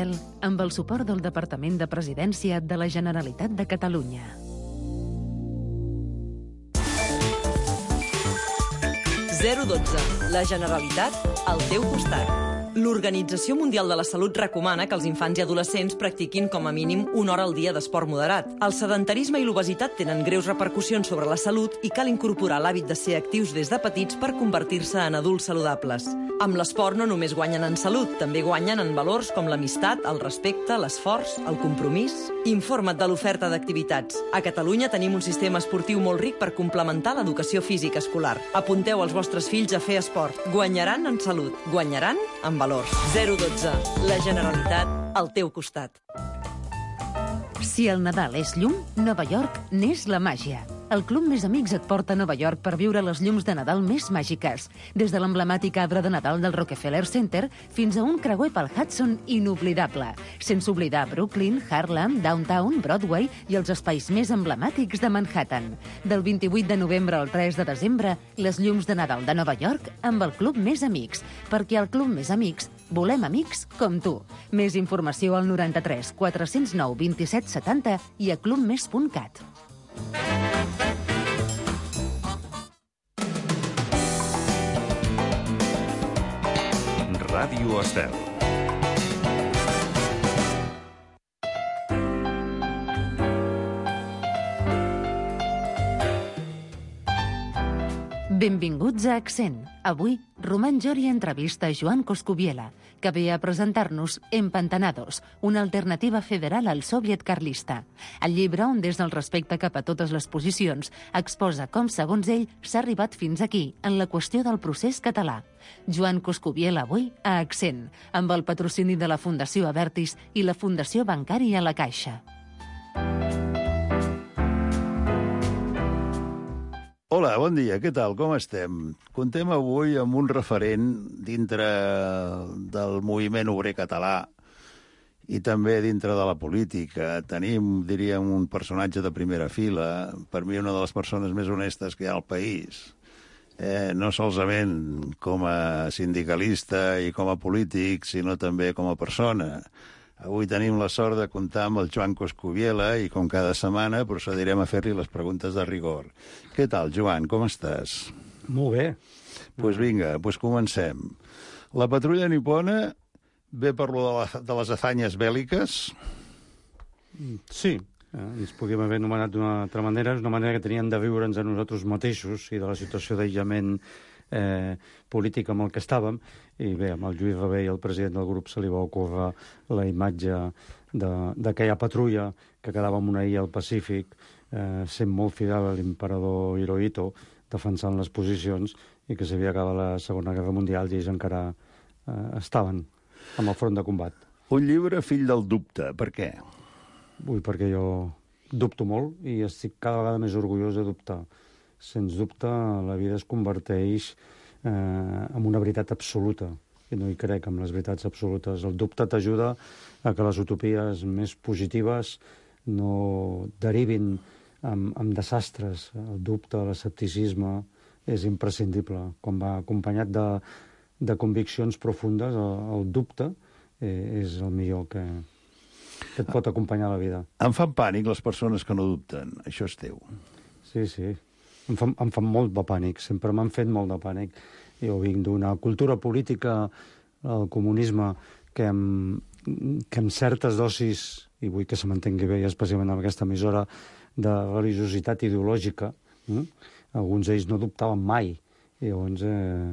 cel amb el suport del Departament de Presidència de la Generalitat de Catalunya. La Generalitat al teu costat. L'Organització Mundial de la Salut recomana que els infants i adolescents practiquin com a mínim 1 hora al dia d'esport moderat. El sedentarisme i l'obesitat tenen greus repercussions sobre la salut i cal incorporar l'hàbit de ser actius des de petits per convertir-se en adults saludables. Amb l'esport no només guanyen en salut, també guanyen en valors com l'amistat, el respecte, l'esforç, el compromís. Informa't de l'oferta d'activitats. A Catalunya tenim un sistema esportiu molt ric per complementar l'educació física escolar. Apunteu els vostres fills a fer esport. Guanyaran en salut, guanyaran en valors. 012. La Generalitat al teu costat. Si el Nadal és llum, Nova York n'és la màgia. El Club Més Amics et porta a Nova York per viure les llums de Nadal més màgiques. Des de l'emblemàtic arbre de Nadal del Rockefeller Center fins a un creuer pel Hudson inoblidable. Sense oblidar Brooklyn, Harlem, Downtown, Broadway i els espais més emblemàtics de Manhattan. Del 28 de novembre al 3 de desembre, les llums de Nadal de Nova York amb el Club Més Amics. Perquè al Club Més Amics volem amics com tu. Més informació al 93 409 27 70 i a clubmes.cat. Ràdio Estel. Benvinguts a Accent. Avui, Román Jori entrevista a Joan Coscubiela, que ve a presentar-nos Empantanados, una alternativa federal al soviet carlista. El llibre, on des del respecte cap a totes les posicions, exposa com, segons ell, s'ha arribat fins aquí, en la qüestió del procés català. Joan Coscubiela avui a Accent, amb el patrocini de la Fundació Abertis i la Fundació Bancària La Caixa. Hola, bon dia, què tal, com estem? Contem avui amb un referent dintre del moviment obrer català i també dintre de la política. Tenim, diríem, un personatge de primera fila, per mi una de les persones més honestes que hi ha al país. No solament com a sindicalista i com a polític, sinó també com a persona. Avui tenim la sort de comptar amb el Joan Coscubiela i, com cada setmana, procedirem a fer-li les preguntes de rigor. Què tal, Joan, com estàs? Molt bé. Doncs vinga, comencem. La patrulla nipona ve per lo de les afanyes bèl·liques? Sí, ens podríem haver anomenat d'una altra manera. És una manera que teníem de viure'ns a nosaltres mateixos i de la situació d'aïllament polític amb el que estàvem, i bé, amb el Lluís Rabell, el president del grup, se li va ocórrer la imatge d'aquella patrulla que quedava en una illa al Pacífic, sent molt fidel a l'emperador Hirohito, defensant les posicions, i que s'havia acabat la Segona Guerra Mundial i ells encara estaven amb el front de combat. Un llibre fill del dubte, per què? Perquè jo dubto molt i estic cada vegada més orgullós de dubtar. Sens dubte, la vida es converteix en una veritat absoluta, i no hi crec en les veritats absolutes. El dubte t'ajuda a que les utopies més positives no derivin en desastres. El dubte, l'escepticisme, és imprescindible. Quan va acompanyat de conviccions profundes, el dubte és el millor que et pot acompanyar a la vida. Em fan pànic les persones que no dubten. Això és teu. Sí. Em fan molt de pànic, sempre m'han fet molt de pànic. Jo vinc d'una cultura política, el comunisme, que amb certes dosis, i vull que se m'entengui bé, especialment amb aquesta emissora, de religiositat ideològica, alguns d'ells no dubtaven mai, i llavors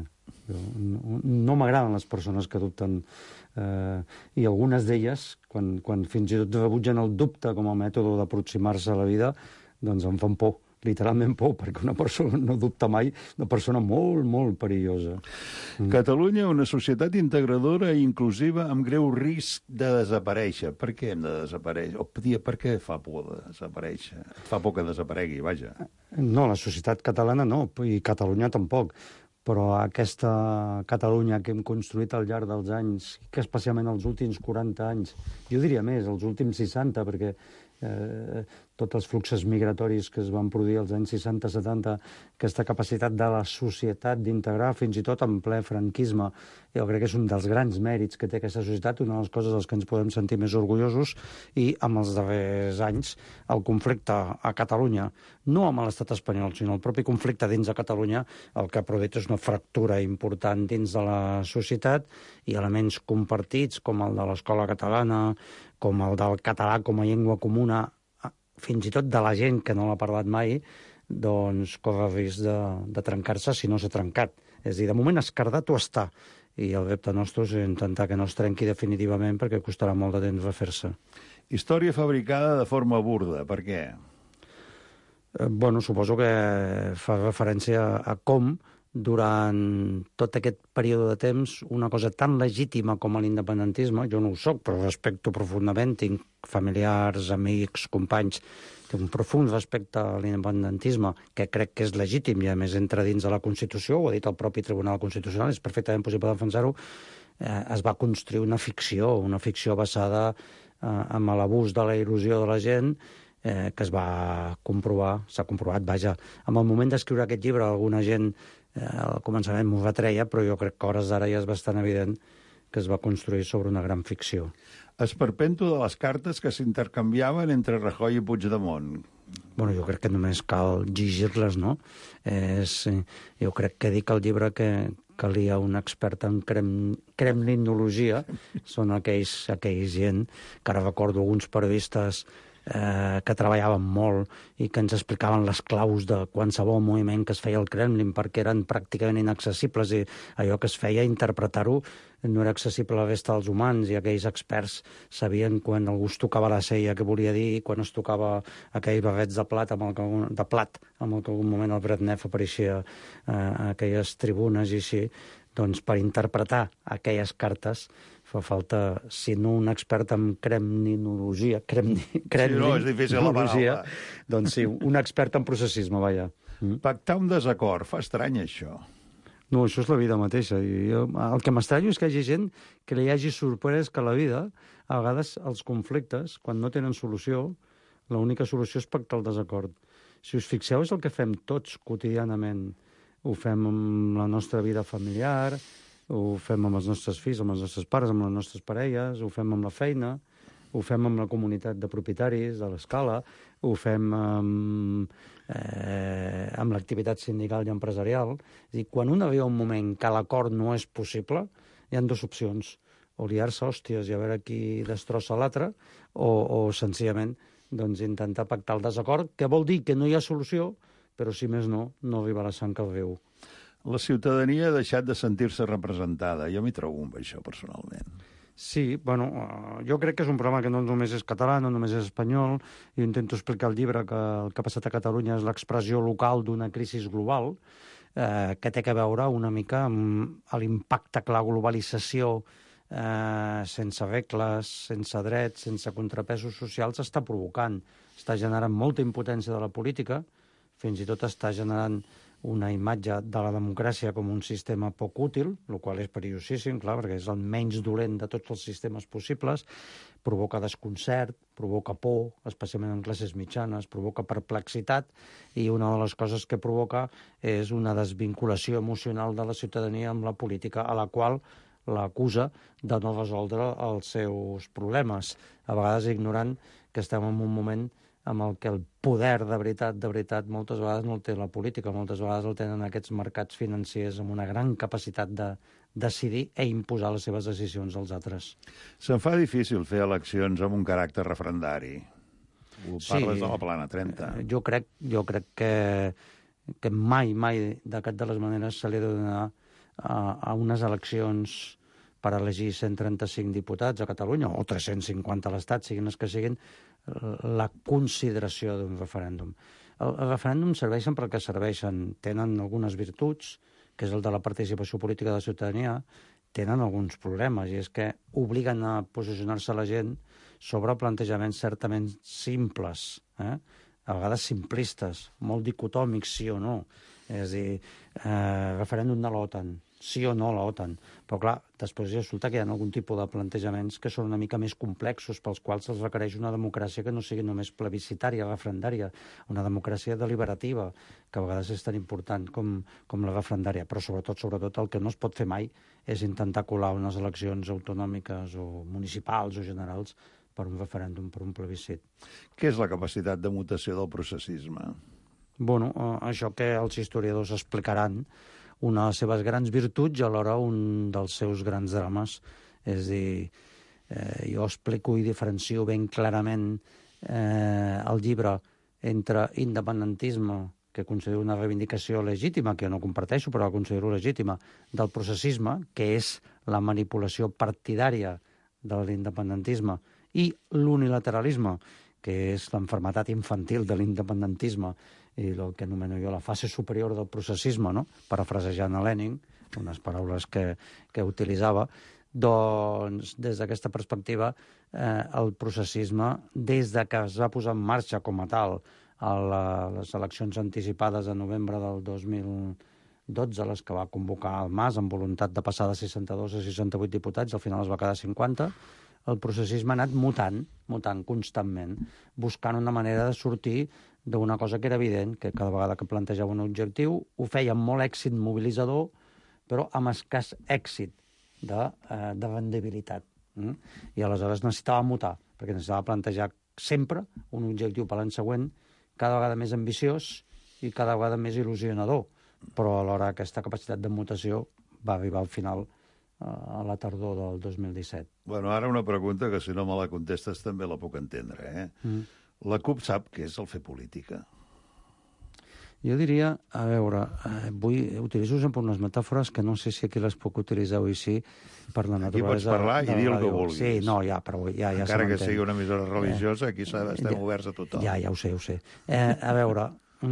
no m'agraden les persones que dubten, i algunes d'elles, quan fins i tot rebutgen el dubte com a mètode d'aproximar-se a la vida, doncs em fan por. Literalment por, perquè una persona no dubta mai, una persona molt, molt perillosa. Catalunya, una societat integradora i inclusiva amb greu risc de desaparèixer. Per què hem de desaparèixer? O per què fa por de desaparèixer? Et fa por que desaparegui, vaja. No, la societat catalana no, i Catalunya tampoc. Però aquesta Catalunya que hem construït al llarg dels anys, que especialment els últims 40 anys, jo diria més, els últims 60, perquè tots els fluxos migratoris que es van produir als anys 60-70, aquesta capacitat de la societat d'integrar, fins i tot en ple franquisme. Jo crec que és un dels grans mèrits que té aquesta societat, una de les coses dels que ens podem sentir més orgullosos, i amb els darrers anys el conflicte a Catalunya, no amb l'estat espanyol, sinó el propi conflicte dins de Catalunya, el que ha produït és una fractura important dins de la societat i elements compartits com el de l'escola catalana, com el del català com a llengua comuna, fins i tot de la gent que no l'ha parlat mai, doncs corre el risc de trencar-se si no s'ha trencat. És a dir, de moment escardat ho està, i el repte nostre és intentar que no es trenqui definitivament perquè costarà molt de temps refer-se. Història fabricada de forma burda, per què? Bueno, suposo que fa referència a com durant tot aquest període de temps una cosa tan legítima com l'independentisme, jo no ho soc, però respecto profundament, tinc familiars, amics, companys, tinc un profund respecte a l'independentisme, que crec que és legítim i a més entra dins de la Constitució, ho ha dit el propi Tribunal Constitucional, és perfectament possible defensar-ho, es va construir una ficció basada en l'abús de la il·lusió de la gent, que es va comprovar, s'ha comprovat, vaja. En el moment d'escriure aquest llibre, alguna gent al començament m'ho retreia, però jo crec que a hores d'ara ja és bastant evident que es va construir sobre una gran ficció. Esperpento de les cartes que s'intercanviaven entre Rajoy i Puigdemont. Bueno, jo crec que només cal llegir-les, no? Jo crec que dic al llibre que calia un expert en kremlinologia, són aquells gent que ara recordo alguns periodistes que treballaven molt i que ens explicaven les claus de qualsevol moviment que es feia al Kremlin perquè eren pràcticament inaccessibles i allò que es feia, interpretar-ho, no era accessible a la resta dels humans i aquells experts sabien quan algú es tocava la cella què volia dir i quan es tocava aquells barrets de plat amb el que algun moment el Brezhnev apareixia a aquelles tribunes i així, doncs per interpretar aquelles cartes fa falta, si no un expert en kremlinologia, no, és difícil la paraula. Doncs sí, un expert en processisme, vaja. Pactar un desacord, fa estrany això. No, això és la vida mateixa. El que m'estranyo és que hi hagi gent que li hagi sorprès que a la vida, a vegades els conflictes, quan no tenen solució, l'única solució és pactar el desacord. Si us fixeu, és el que fem tots quotidianament. Ho fem amb la nostra vida familiar, ho fem amb els nostres fills, amb els nostres pares, amb les nostres parelles, ho fem amb la feina, ho fem amb la comunitat de propietaris de l'escala, ho fem amb l'activitat sindical i empresarial. És a dir, quan un arriba un moment que l'acord no és possible, hi ha dues opcions, o liar-se hòsties i a veure qui destrossa l'altre, o senzillament doncs, intentar pactar el desacord, que vol dir que no hi ha solució, però si més no arriba la sang al riu. La ciutadania ha deixat de sentir-se representada. Jo m'hi trobo amb això, personalment. Sí, bueno, jo crec que és un problema que no només és català, no només és espanyol. Jo intento explicar al llibre que el que ha passat a Catalunya és l'expressió local d'una crisi global que té a veure una mica amb l'impacte que la globalització sense regles, sense drets, sense contrapesos socials està provocant. Està generant molta impotència de la política, fins i tot està generant una imatge de la democràcia com un sistema poc útil, el qual és perillosíssim, clar, perquè és el menys dolent de tots els sistemes possibles, provoca desconcert, provoca por, especialment en classes mitjanes, provoca perplexitat, i una de les coses que provoca és una desvinculació emocional de la ciutadania amb la política, a la qual l'acusa de no resoldre els seus problemes, a vegades ignorant que estem en un moment amb el que el poder de veritat, moltes vegades no el té la política, moltes vegades el tenen aquests mercats financers amb una gran capacitat de decidir i imposar les seves decisions als altres. Se'n fa difícil fer eleccions amb un caràcter referendari. Parles de la Plana 30. Jo crec que mai, de cap de les maneres se li ha de donar a unes eleccions per elegir 135 diputats a Catalunya, o 350 a l'Estat, siguin els que siguin, la consideració d'un referèndum. Els referèndums serveixen perquè serveixen. Tenen algunes virtuts, que és el de la participació política de la ciutadania, tenen alguns problemes, i és que obliguen a posicionar-se la gent sobre plantejaments certament simples, a vegades simplistes, molt dicotòmics, sí o no. És a dir, referèndum de l'OTAN. sí o no a l'OTAN. Però, clar, després resulta que hi ha algun tipus de plantejaments que són una mica més complexos, pels quals es requereix una democràcia que no sigui només plebiscitària, referendària, una democràcia deliberativa, que a vegades és tan important com la referendària. Però, sobretot, el que no es pot fer mai és intentar colar unes eleccions autonòmiques o municipals o generals per un referèndum, per un plebiscit. Què és la capacitat de mutació del processisme? Bueno, això que els historiadors explicaran, una de les seves grans virtuts i alhora un dels seus grans drames. És a dir, jo explico i diferencio ben clarament el llibre entre independentisme, que considero una reivindicació legítima, que jo no comparteixo, però la considero legítima, del processisme, que és la manipulació partidària de l'independentisme, i l'unilateralisme, que és l'enfermetat infantil de l'independentisme, i el que anomeno jo la fase superior del processisme, no? Parafrasejant a Lenin, unes paraules que utilitzava. Doncs, des d'aquesta perspectiva, el processisme, des de que es va posar en marxa com a tal a les eleccions anticipades de novembre del 2012, les que va convocar el Mas amb voluntat de passar de 62 a 68 diputats, al final es va quedar 50, el processisme ha anat mutant constantment, buscant una manera de sortir d'una cosa que era evident, que cada vegada que plantejava un objectiu ho feia amb molt èxit mobilitzador, però amb escàs èxit de rendibilitat. I aleshores necessitava mutar, perquè necessitava plantejar sempre un objectiu per l'any següent cada vegada més ambiciós i cada vegada més il·lusionador. Però alhora aquesta capacitat de mutació va arribar al final a la tardor del 2017. Bueno, ara una pregunta que si no me la contestes també la puc entendre. La CUP sap què és el fer política? Jo diria, a veure, utilitzo sempre unes metàfores que no sé si aquí les puc utilitzar avui sí, per la naturalesa... Aquí pots parlar i dir el que vulguis. Sí, no, però ja encara que sigui una emissora religiosa, aquí estem oberts a tothom. Ja ho sé. A veure,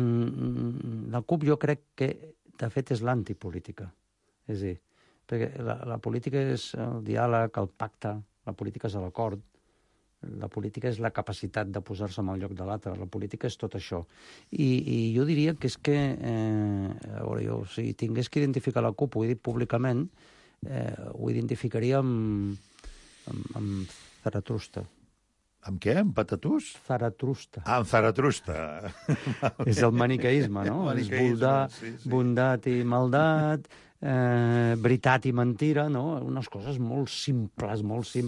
la CUP jo crec que, de fet, és l'antipolítica. És a dir, perquè la política és el diàleg, el pacte, la política és l'acord, la política és la capacitat de posar-se en el lloc de l'altre, la política és tot això. I jo diria que és que, a veure, jo, si tingués que identificar la CUP, ho he dit públicament, ho identificaria amb Zaratrusta. Amb què? Amb patatús? Zaratrusta. Ah, amb Zaratrusta. És el maniqueisme, no? És bondat i maldat, veritat i mentira, no? Unes coses molt simples,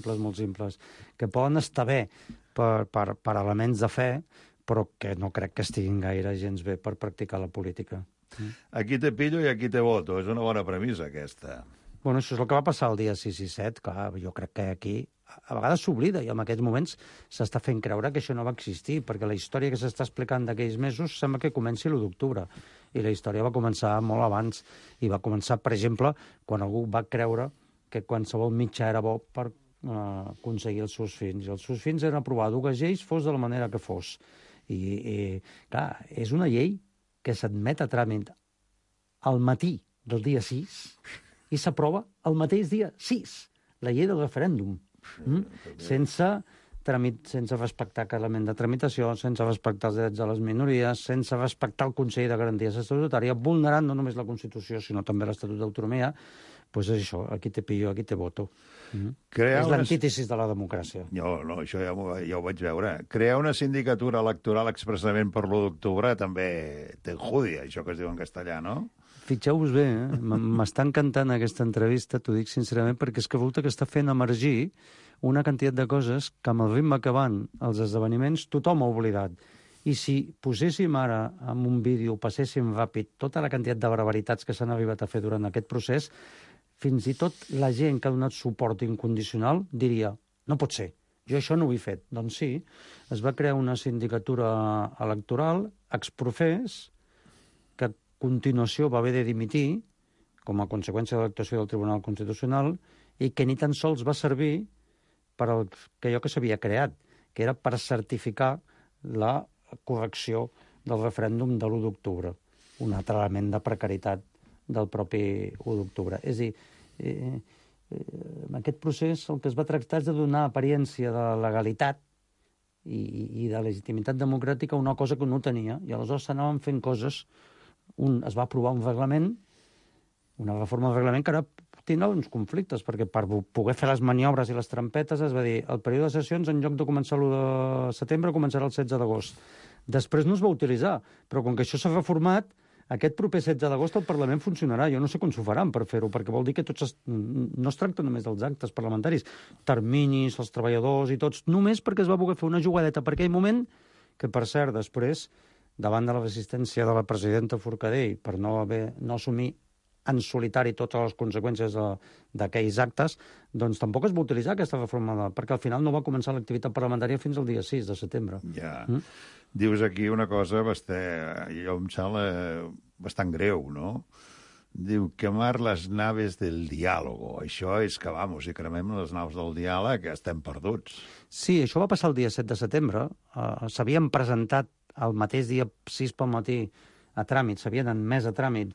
que poden estar bé per elements de fe, però que no crec que estiguin gaire gens bé per practicar la política. Aquí te pillo i aquí te voto. És una bona premissa, aquesta. Bueno, això és el que va passar el dia 6 i 7. Clar, jo crec que aquí a vegades s'oblida i en aquests moments s'està fent creure que això no va existir, perquè la història que s'està explicant d'aquells mesos sembla que comenci l'1 d'octubre. I la història va començar molt abans. I va començar, per exemple, quan algú va creure que qualsevol mitjà era bo per aconseguir els seus fins. I els seus fins eren aprovar dues lleis, fos de la manera que fos. I clar, és una llei que s'admet a tràmit al matí del dia 6 i s'aprova el mateix dia 6, la llei del referèndum. Sense respectar cap element de tramitació, sense respectar els drets de les minories, sense respectar el Consell de Garanties Estatutàries, vulnerant no només la Constitució, sinó també l'Estatut d'Autonomia, doncs és això, aquí te pillo, aquí te voto. És l'antítesis de la democràcia. No, això ja ho vaig veure. Crear una sindicatura electoral expressament per l'1 d'octubre també te enjudia, això que es diu en castellà, no? Fixeu-vos bé, m'està encantant aquesta entrevista, t'ho dic sincerament, perquè és que resulta que està fent emergir una quantitat de coses que amb el ritme que van els esdeveniments tothom ha oblidat. I si poséssim ara en un vídeo, passéssim ràpid tota la quantitat de barbaritats que s'han arribat a fer durant aquest procés, fins i tot la gent que ha donat suport incondicional diria, no pot ser, jo això no ho he fet. Doncs sí, es va crear una sindicatura electoral exprofés que a continuació va haver de dimitir com a conseqüència de l'actuació del Tribunal Constitucional i que ni tan sols va servir per allò que s'havia creat, que era per certificar la correcció del referèndum de l'1 d'octubre, un altre element de precarietat del propi 1 d'octubre. És a dir, en aquest procés el que es va tractar és de donar apariència de legalitat i de legitimitat democràtica a una cosa que no tenia, i aleshores s'anaven fent coses. Es va aprovar un reglament, Una reforma del reglament que ara tindrà uns conflictes, perquè per poder fer les maniobres i les trampetes es va dir el període de sessions, en lloc de començar l'1 de setembre, començarà el 16 d'agost. Després no es va utilitzar, però com que això s'ha reformat, aquest proper 16 d'agost el Parlament funcionarà. Jo no sé com s'ho faran per fer-ho, perquè vol dir que no es tracta només dels actes parlamentaris, terminis, els treballadors i tots, només perquè es va poder fer una jugadeta per aquell moment, que per cert, després, davant de la resistència de la presidenta Forcadell per no assumir en solitari totes les conseqüències d'aquells actes, doncs tampoc es va utilitzar aquesta reforma, perquè al final no va començar l'activitat parlamentària fins al dia 6 de setembre. Ja. Dius aquí una cosa jo em sembla bastant greu, no? Diu, quemar les naves del diàlogo. Això és que, vamos, si cremem les naus del diàleg, estem perduts. Sí, això va passar el dia 7 de setembre. S'havien presentat el mateix dia 6 pel matí a tràmit, s'havien admès a tràmit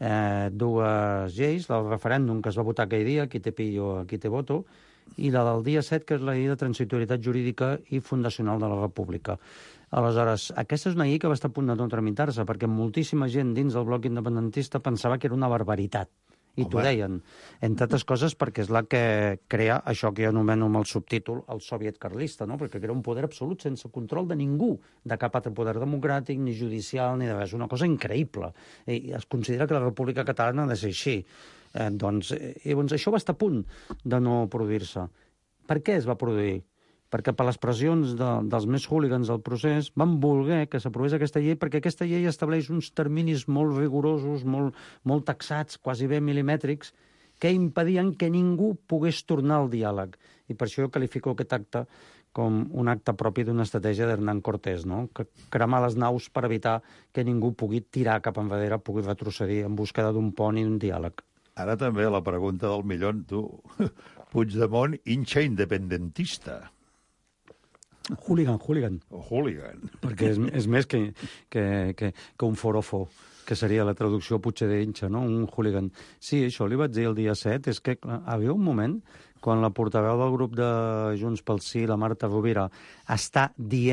dues lleis, el referèndum que es va votar aquell dia, qui té pillo, qui té voto, i la del dia 7, que és la llei de transitorietat jurídica i fundacional de la República. Aleshores, aquesta és una llei que va estar a punt de no tramitar-se, perquè moltíssima gent dins del bloc independentista pensava que era una barbaritat. I t'ho deien, entre altres coses perquè és la que crea això que jo anomeno amb el subtítol el soviet carlista, no? Perquè era un poder absolut sense control de ningú, de cap altre poder democràtic, ni judicial, ni de res. Una cosa increïble. I es considera que la República Catalana ha de ser així. Doncs això va estar a punt de no produir-se. Per què es va produir? Perquè per les pressions dels més hooligans del procés van voler que s'aprovés aquesta llei, perquè aquesta llei estableix uns terminis molt rigorosos, molt taxats, quasi bé milimètrics, que impedien que ningú pogués tornar al diàleg. I per això jo qualifico aquest acte com un acte propi d'una estratègia d'Hernán Cortés, no? Que cremar les naus per evitar que ningú pugui tirar cap enrere, pugui retrocedir en busca d'un pont i d'un diàleg. Ara també la pregunta del millón, tu. Puigdemont, hincha independentista. Hooligan. O hooligan. Perquè és més que un forofo, que seria la traducció potser d'hincha, no? Un hooligan. Sí, això li vaig dir el dia 7, és que clar, havia un moment quan la portaveu del grup de Junts pel Sí, la Marta Rovira, està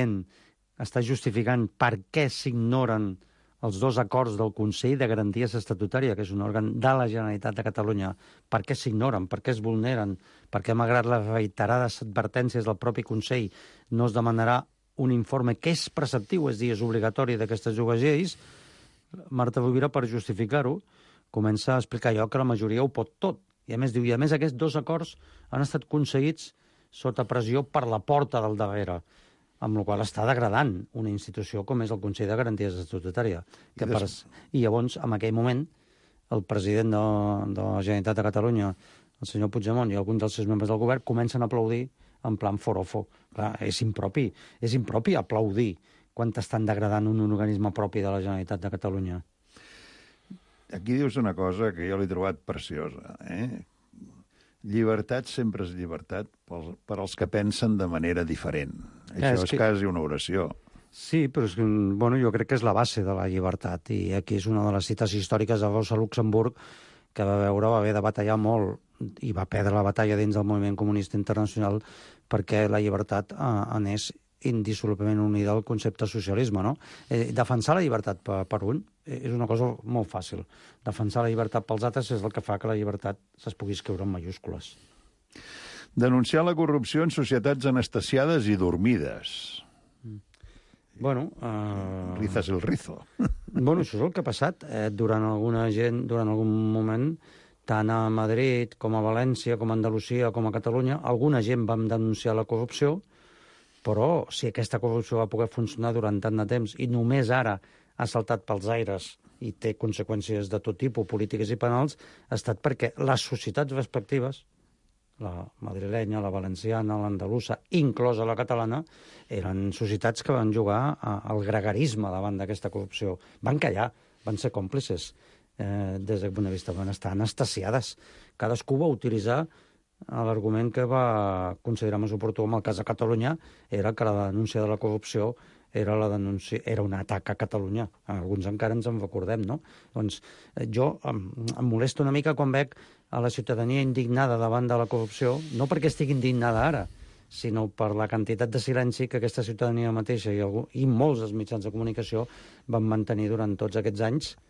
justificant per què s'ignoren els dos acords del Consell de Garanties Estatutàries, que és un òrgan de la Generalitat de Catalunya, per què s'ignoren, per què es vulneren, per què, malgrat les reiterades advertències del propi Consell, no es demanarà un informe que és preceptiu, és a dir, és obligatori d'aquestes dues lleis. Marta Rovira, per justificar-ho, comença a explicar allò que la majoria ho pot tot. I a més diu, aquests dos acords han estat aconseguits sota pressió per la porta del darrere, amb la qual està degradant una institució com és el Consell de Garanties Estatutàries. I llavors, en aquell moment, el president de la Generalitat de Catalunya, el senyor Puigdemont i alguns dels seus membres del govern comencen a aplaudir en plan forofo. Clar, és impropi aplaudir quan t'estan degradant un organisme propi de la Generalitat de Catalunya. Aquí dius una cosa que jo l'he trobat preciosa, Llibertat sempre és llibertat per als que pensen de manera diferent. Això és quasi una oració. Sí, però és que, jo crec que és la base de la llibertat. I aquí és una de les cites històriques de Rosa Luxemburg, que va haver de batallar molt i va perdre la batalla dins del moviment comunista internacional perquè la llibertat anés indissolublement unida al concepte socialisme, no? Defensar la llibertat per un és una cosa molt fàcil. Defensar la llibertat pels altres és el que fa que la llibertat es pugui escriure en majúscules. Denunciar la corrupció en societats anestesiades i dormides. Rizas el rizo. Això és el que ha passat. Durant algun moment, tant a Madrid com a València, com a Andalusia, com a Catalunya, alguna gent vam denunciar la corrupció, però si aquesta corrupció va poder funcionar durant tant de temps i només ara ha saltat pels aires i té conseqüències de tot tipus, polítiques i penals, ha estat perquè les societats respectives, la madrilenya, la valenciana, l'andalusa, inclosa la catalana, eren societats que van jugar al gregarisme davant d'aquesta corrupció. Van callar, van ser còmplices des del punt de vista, van estar anestesiades. Cadascú va utilitzar l'argument que va considerar més oportú en el cas de Catalunya era que la denúncia de la corrupció era un atac a Catalunya. Alguns encara ens en recordem, no? Doncs jo em molesto una mica quan veig a la ciutadania indignada davant de la corrupció, no perquè estigui indignada ara, sinó per la quantitat de silenci que aquesta ciutadania mateixa i molts dels mitjans de comunicació van mantenir durant tots aquests anys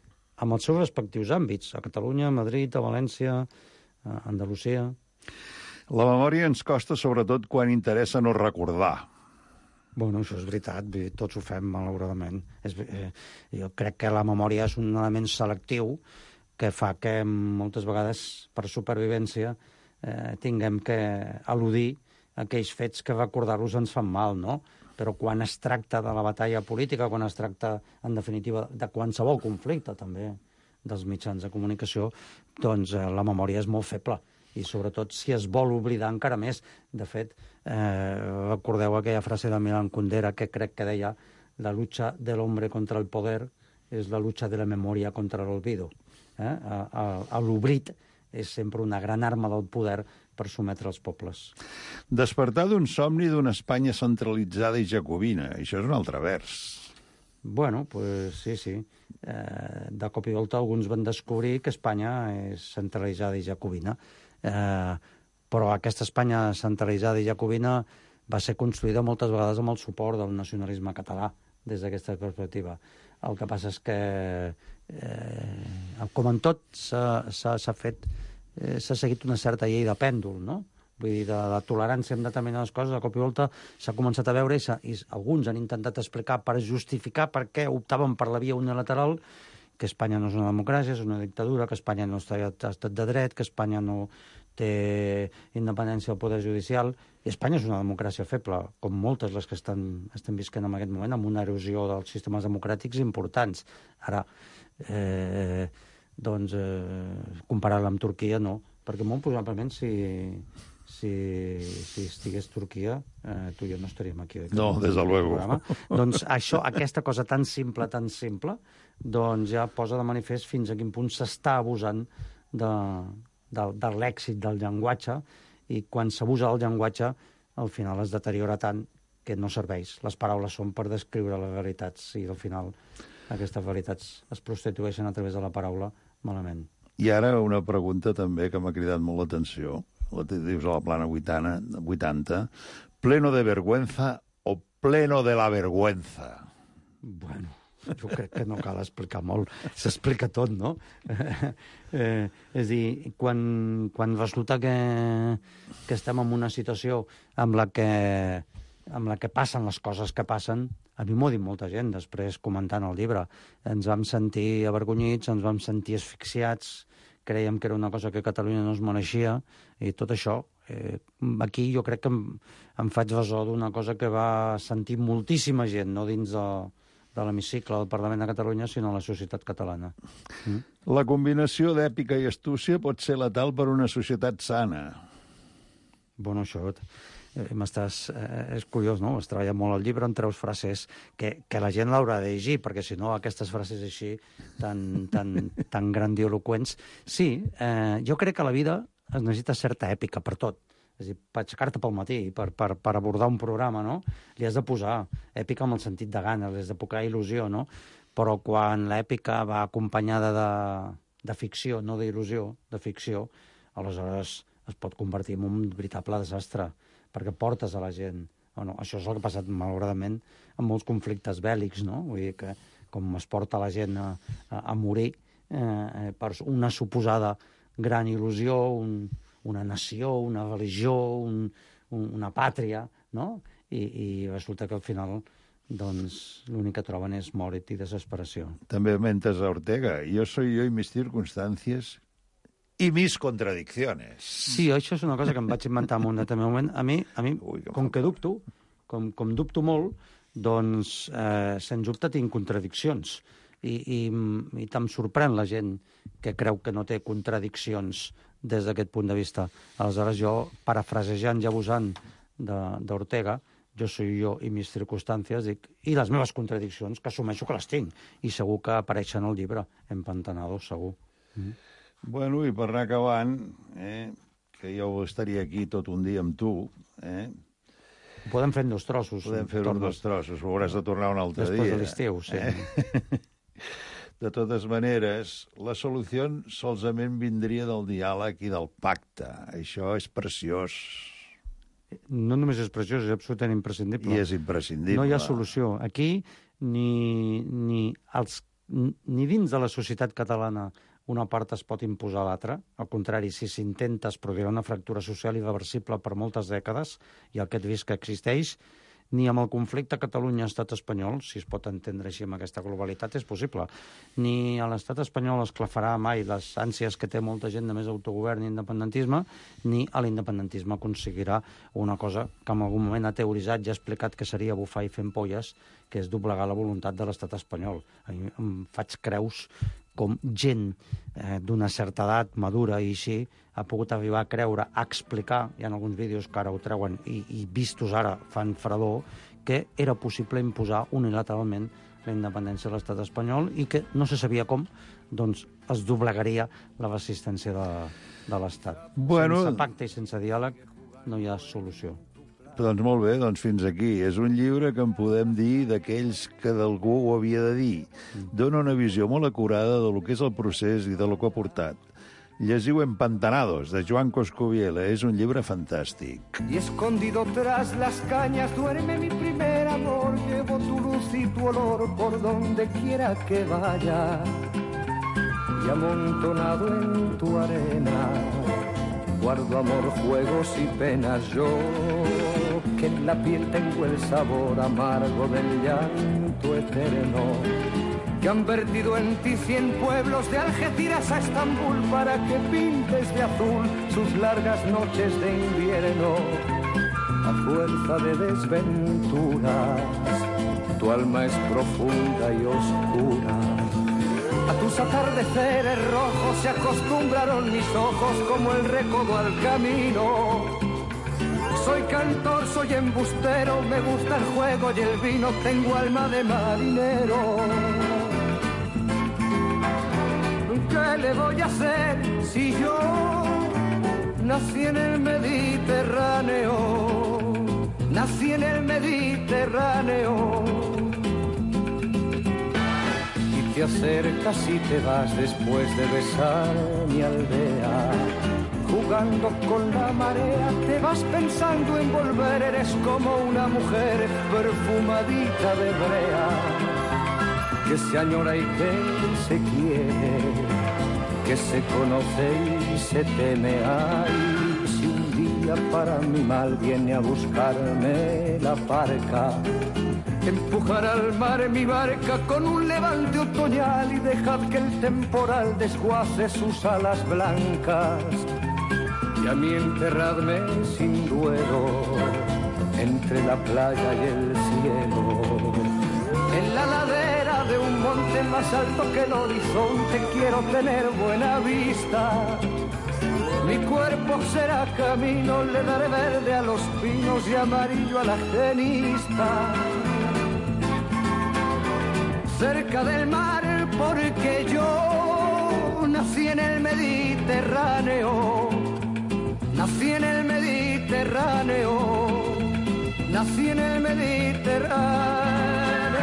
amb els seus respectius àmbits, a Catalunya, a Madrid, a València, a Andalusia. La memòria ens costa sobretot quan interessa no recordar. Bueno, això és veritat, tots ho fem, malauradament. Jo crec que la memòria és un element selectiu que fa que moltes vegades, per supervivència, tinguem que eludir aquells fets que recordar-los ens fan mal, no? Però quan es tracta de la batalla política, quan es tracta, en definitiva, de qualsevol conflicte, també, dels mitjans de comunicació, doncs la memòria és molt feble. I sobretot si es vol oblidar encara més. De fet, recordeu aquella frase de Milan Kundera que crec que deia la lucha del hombre contra el poder és la lucha de la memòria contra l'olvido. L'oblit és sempre una gran arma del poder per sometre els pobles. Despertar d'un somni d'una Espanya centralitzada i jacobina. Això és un altre vers. Bueno, pues sí. De cop i volta alguns van descobrir que Espanya és centralitzada i jacobina. Però aquesta Espanya centralitzada i jacobina va ser construïda moltes vegades amb el suport del nacionalisme català, des d'aquesta perspectiva. El que passa és que, com en tot, s'ha seguit una certa llei de pèndol, no? Vull dir, de tolerància amb determinades coses, de cop i volta s'ha començat a veure i alguns han intentat explicar per justificar per què optaven per la via unilateral, que Espanya no és una democràcia, és una dictadura, que Espanya no està estat de dret, que Espanya no té independència del poder judicial. I Espanya és una democràcia feble, com moltes les que estem visquent en aquest moment, amb una erosió dels sistemes democràtics importants. Ara, comparar-la amb Turquia, no, perquè molt probablement si estigués Turquia, tu i jo no estaríem aquí. No, des de luego. Doncs aquesta cosa tan simple, doncs ja posa de manifest fins a quin punt s'està abusant de l'èxit del llenguatge, i quan s'abusa del llenguatge, al final es deteriora tant que no serveix. Les paraules són per descriure les realitats, i al final aquestes realitats es prostitueixen a través de la paraula malament. I ara una pregunta també que m'ha cridat molt l'atenció. La dius a la plana 80, pleno de vergüenza o pleno de la vergüenza? Bueno, jo crec que no cal explicar molt. S'explica tot, no? És a dir, quan resulta que estem en una situació amb la que passen les coses que passen, a mi m'ho ha dit molta gent després comentant el llibre. Ens vam sentir avergonyits, ens vam sentir asfixiats, creiem que era una cosa que Catalunya no es mereixia, i tot això, aquí jo crec que em faig ressò d'una cosa que va sentir moltíssima gent, no dins de l'hemicicle del Parlament de Catalunya, sinó a la societat catalana. La combinació d'èpica i astúcia pot ser letal per una societat sana. Bueno, això és curiós, no? Es treballa molt al llibre, en treus frases que la gent l'haurà de llegir, perquè si no aquestes frases així tan grandiloquents. Sí, jo crec que a la vida es necessita certa èpica per tot. És a dir, per aixecar-te pel matí, per abordar un programa, no? Li has de posar èpica amb el sentit de ganes, li has de posar il·lusió, no? Però quan l'èpica va acompanyada de ficció, no d'il·lusió, de ficció, aleshores es pot convertir en un veritable desastre, perquè portes a la gent. Bueno, això és el que ha passat, malauradament, en molts conflictes bèl·lics, no? Vull dir que com es porta la gent a morir per una suposada gran il·lusió, una nació, una religió, una pàtria, no? I resulta que al final doncs l'únic que troben és mort i desesperació. També mentes a Ortega. Jo soy yo y mis circunstancias i mis contradicciones. Sí, això és una cosa que em vaig inventar en un determinat moment. A mi com que dubto, com dubto molt, doncs, sens dubte tinc contradiccions. I em sorprèn la gent que creu que no té contradiccions des d'aquest punt de vista. Aleshores, jo, parafrasejant i abusant d'Ortega, jo soy yo y mis circunstancias, dic, i les meves contradiccions, que assumeixo que les tinc, i segur que apareixen al llibre, Empantanados, segur. Bueno, i per anar acabant, que jo estaria aquí tot un dia amb tu, Ho podem fer en dos trossos. Podem fer en dos trossos, ho hauràs de tornar un altre dia. Després de l'estiu, sí. De totes maneres, la solució solament vindria del diàleg i del pacte. Això és preciós. No només és preciós, és absolutament imprescindible. I és imprescindible. No hi ha solució. Aquí ni ni dins de la societat catalana una part es pot imposar a l'altra. Al contrari, si s'intenta, es produirà una fractura social irreversible per moltes dècades, i aquest risc existeix. Ni amb el conflicte Catalunya-Estat espanyol, si es pot entendre així amb aquesta globalitat, és possible. Ni a l'Estat espanyol esclafarà mai les ànsies que té molta gent de més autogovern i independentisme, ni a l'independentisme aconseguirà una cosa que en algun moment ha teoritzat i ha explicat que seria bufar i fer ampolles, que és doblegar la voluntat de l'Estat espanyol. A mi em faig creus com gent d'una certa edat madura i així ha pogut arribar a creure, a explicar, hi ha alguns vídeos que ara ho treuen i vistos ara fan fredor, que era possible imposar unilateralment la independència de l'Estat espanyol i que no se sabia com, doncs es doblegaria la resistència de l'Estat. Sense pacte i sense diàleg no hi ha solució. Doncs molt bé, doncs fins aquí. És un llibre que en podem dir d'aquells que d'algú ho havia de dir. Dona una visió molt acurada de lo que és el procés i de lo que ha portat. Llegiu Empantanados, de Joan Coscubiela. És un llibre fantàstic. Y escondido tras las cañas duerme mi primer amor. Llevo tu luz y tu olor por donde quiera que vaya. Y amontonado en tu arena guardo amor, juegos y penas. Yo que en la piel tengo el sabor amargo del llanto eterno, que han vertido en ti 100 pueblos de Algeciras a Estambul para que pintes de azul sus largas noches de invierno. A fuerza de desventuras, tu alma es profunda y oscura. A tus atardeceres rojos se acostumbraron mis ojos como el recodo al camino. Soy cantor, soy embustero, me gusta el juego y el vino, tengo alma de marinero. ¿Qué le voy a hacer si yo nací en el Mediterráneo? Nací en el Mediterráneo. Y te acercas y te vas después de besar mi aldea. Jugando con la marea, te vas pensando en volver, eres como una mujer perfumadita de brea, que se añora y que se quiere, que se conoce y se teme. Ay, si un día para mi mal viene a buscarme la barca, empujar al mar mi barca con un levante otoñal y dejad que el temporal desguace sus alas blancas. Y a mí enterradme sin duelo entre la playa y el cielo. En la ladera de un monte más alto que el horizonte quiero tener buena vista. Mi cuerpo será camino, le daré verde a los pinos y amarillo a la genista. Cerca del mar porque yo nací en el Mediterráneo. Nací en el Mediterráneo, nací en el Mediterráneo.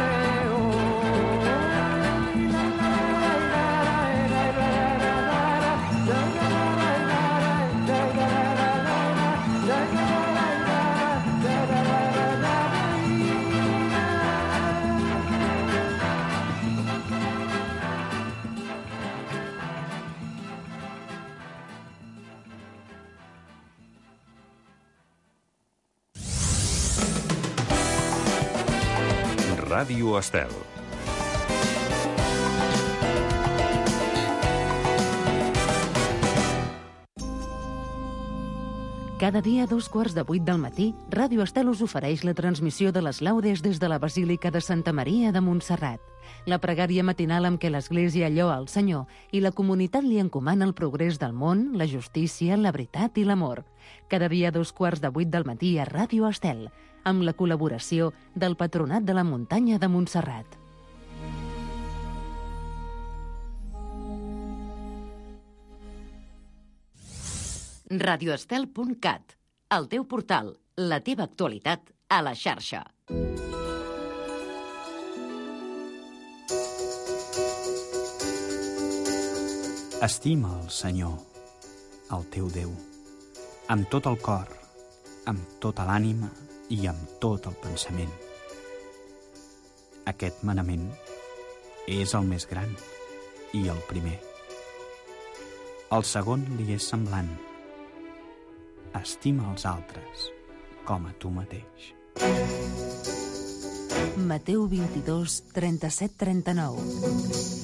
Ràdio Estel. Cada dia a 2:15 del matí, Ràdio Estel us ofereix la transmissió de les laudes des de la Basílica de Santa Maria de Montserrat. La pregària matinal amb què l'Església lloa el Senyor i la comunitat li encomana el progrés del món, la justícia, la veritat i l'amor. Cada dia a 2:15 del matí a Ràdio Estel, amb la col·laboració del Patronat de la Muntanya de Montserrat. radioestel.cat, el teu portal, la teva actualitat a la xarxa. Estima el Senyor, el teu Déu, amb tot el cor, amb tota l'ànima i amb tot el pensament. Aquest manament és el més gran i el primer. El segon li és semblant. Estima els altres com a tu mateix. Mateu 22, 37-39.